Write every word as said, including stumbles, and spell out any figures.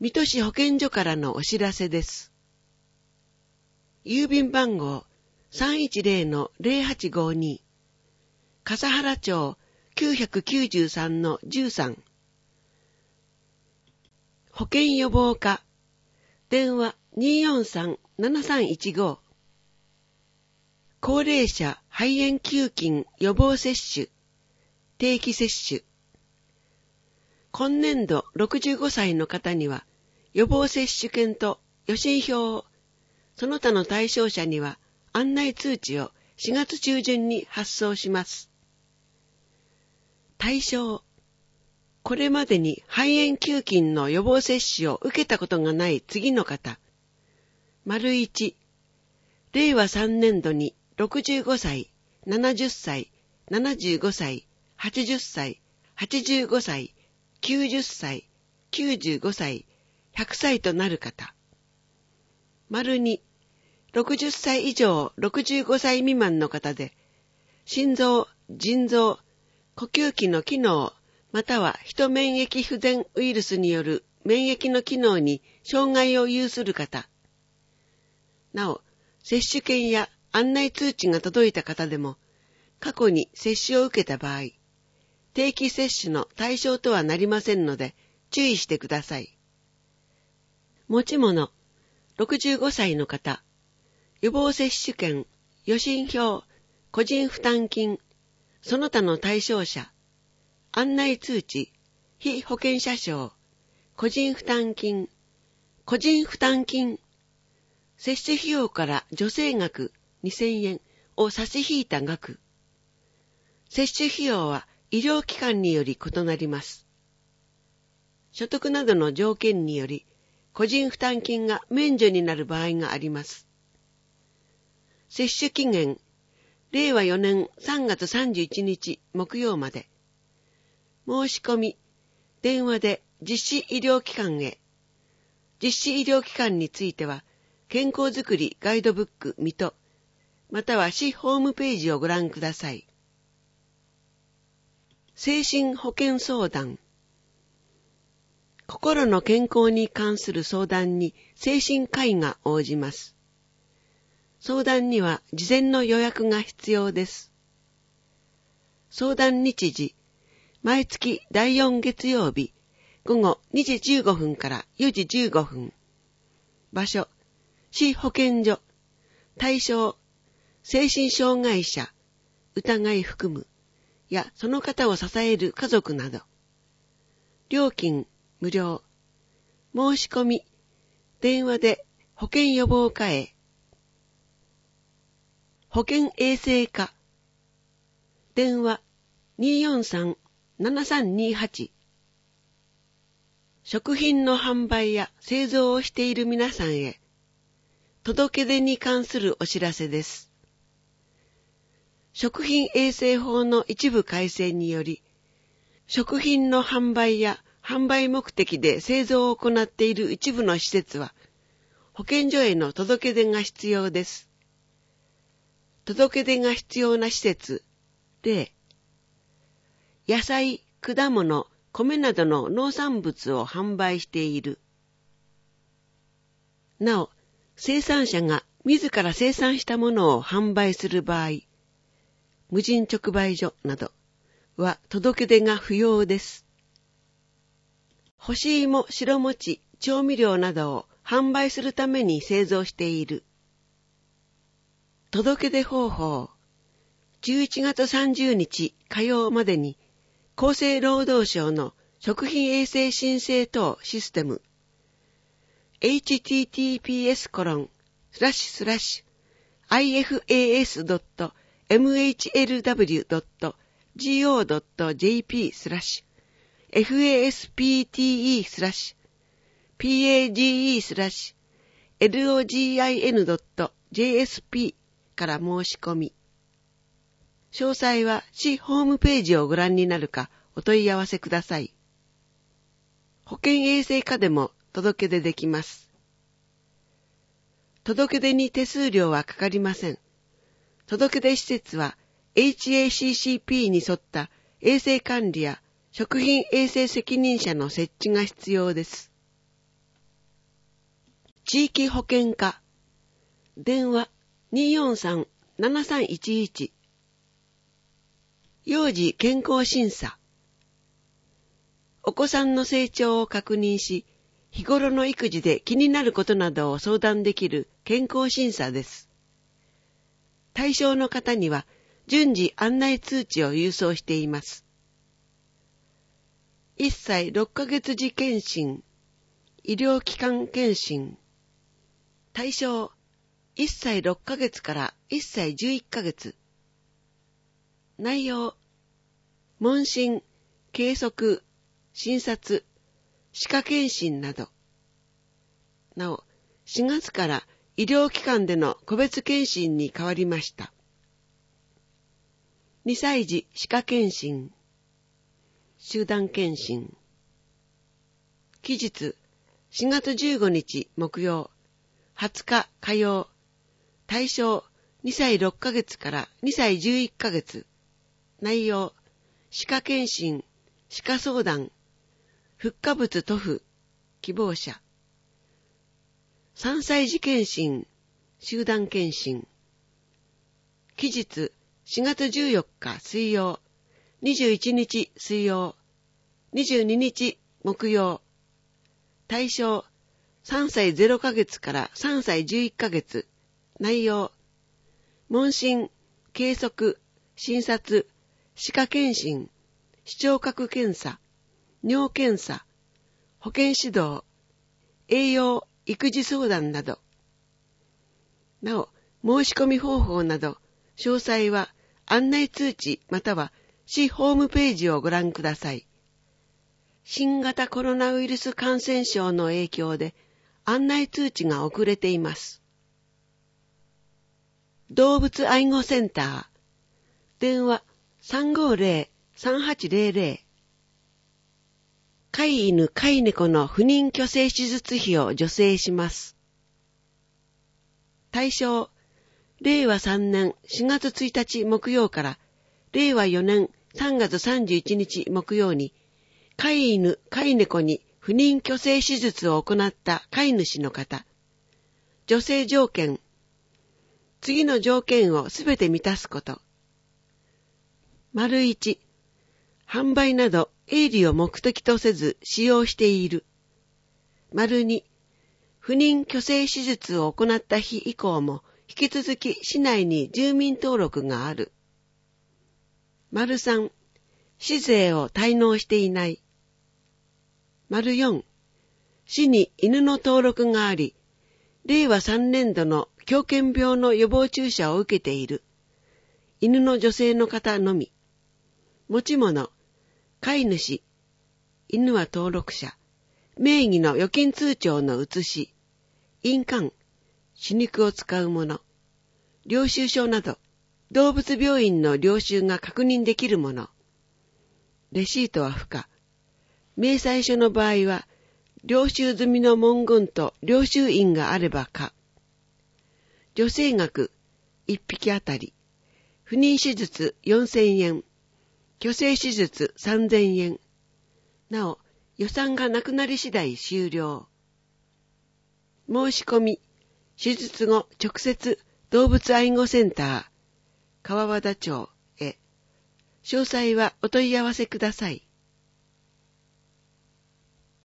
水戸市保健所からのお知らせです。郵便番号 さんいちゼロのゼロはちごに 笠原町 きゅうきゅうさんのじゅうさん、保健予防課、電話 にーよんさん ななさんいちご、高齢者肺炎球菌予防接種、定期接種。今年度ろくじゅうごさいの方には予防接種券と予診票を、その他の対象者には案内通知をしがつ中旬に発送します。対象、これまでに肺炎球菌の予防接種を受けたことがない次の方。丸一、令和さんねんどにろくじゅうごさい、ななじゅっさい、ななじゅうごさい、はちじゅっさい、はちじゅうごさい、きゅうじゅっさい、きゅうじゅうごさい、ひゃくさいとなる方。丸二、ろくじゅっさい以上ろくじゅうごさい未満の方で、心臓、腎臓、呼吸器の機能、またはヒ免疫不全ウイルスによる免疫の機能に障害を有する方。なお、接種券や案内通知が届いた方でも、過去に接種を受けた場合、定期接種の対象とはなりませんので、注意してください。持ち物、ろくじゅうごさいの方、予防接種券、予診票、個人負担金、その他の対象者、案内通知、被保険者証、個人負担金、個人負担金、接種費用から助成額にせんえんを差し引いた額。接種費用は医療機関により異なります。所得などの条件により、個人負担金が免除になる場合があります。接種期限、れいわよねんさんがつさんじゅういちにち木曜まで。申し込み、電話で実施医療機関へ。実施医療機関については、健康づくりガイドブック水戸、または市ホームページをご覧ください。精神保健相談。心の健康に関する相談に精神科医が応じます。相談には事前の予約が必要です。相談日時、毎月だいよん月曜日、午後にじじゅうごふんからよじじゅうごふん。場所、市保健所。対象、精神障害者、疑い含む、やその方を支える家族など。料金、無料。申し込み、電話で保健予防課へ。保健衛生課。電話、にーよんさん ななさんにはち。食品の販売や製造をしている皆さんへ、届け出に関するお知らせです。食品衛生法の一部改正により、食品の販売や販売目的で製造を行っている一部の施設は、保健所への届け出が必要です。届け出が必要な施設、例、野菜、果物、米などの農産物を販売している。なお、生産者が自ら生産したものを販売する場合、無人直売所などは届け出が不要です。干し芋、白餅、調味料などを販売するために製造している。届け出方法、じゅういちがつさんじゅうにち火曜までに厚生労働省の食品衛生申請等システム エイチティーティーピーエスコロンスラッシュスラッシュアイエフエーエスドットエムエイチエルダブリュードットジーオードットジェーピースラッシュエフエーエスピーティーイースラッシュピーエージーイースラッシュエルオージーアイエヌドットジェーエスピーから申し込み。詳細は市ホームページをご覧になるかお問い合わせください。保健衛生課でも届け出できます。届け出に手数料はかかりません。届け出施設は エイチエーシーシーピー に沿った衛生管理や食品衛生責任者の設置が必要です。 地域保険課。電話 にーよんさん ななさんいちいち。幼児健康審査。お子さんの成長を確認し、日頃の育児で気になることなどを相談できる健康審査です。対象の方には順次案内通知を郵送しています。いっさいろっかげつ時検診、医療機関検診。対象、いっさいろっかげつからいっさいじゅういっかげつ。内容、問診、計測、診察、歯科検診など。なお、しがつから医療機関での個別検診に変わりました。にさい児歯科検診、集団検診。期日、しがつじゅうごにち木曜、はつか火曜。対象、にさいろっかげつからにさいじゅういっかげつ。内容、歯科検診、歯科相談、復化物塗布、希望者。さんさい児検診、集団検診。期日、しがつじゅうよっか水曜、にじゅういちにち水曜、にじゅうににち木曜。対象、さんさいぜろかげつからさんさいじゅういっかげつ。内容、問診、計測、診察、歯科検診、視聴覚検査、尿検査、保健指導、栄養、育児相談など。なお、申し込み方法など、詳細は案内通知または市ホームページをご覧ください。新型コロナウイルス感染症の影響で案内通知が遅れています。動物愛護センター。電話 さんごーぜろ さんはちぜろぜろ。飼い犬飼い猫の不妊去勢手術費を助成します。対象、れいわさんねんしがつついたち木曜かられいわよねんさんがつさんじゅういちにち木曜に飼い犬飼い猫に不妊去勢手術を行った飼い主の方。助成条件。次の条件をすべて満たすこと。丸いち、販売など営利を目的とせず使用している。丸に、不妊去勢手術を行った日以降も引き続き市内に住民登録がある。丸さん、市税を滞納していない。丸よん、市に犬の登録があり、れいわさんねんどの狂犬病の予防注射を受けている。犬の女性の方のみ。持ち物、飼い主、犬は登録者、名義の預金通帳の写し、印鑑、歯肉を使うもの、領収書など、動物病院の領収が確認できるもの。レシートは不可。明細書の場合は、領収済みの文言と領収印があれば可。助成額いっぴきあたり、不妊手術よんせんえん、去勢手術さんぜんえん。なお、予算がなくなり次第終了。申し込み、手術後直接動物愛護センター、川和田町へ。詳細はお問い合わせください。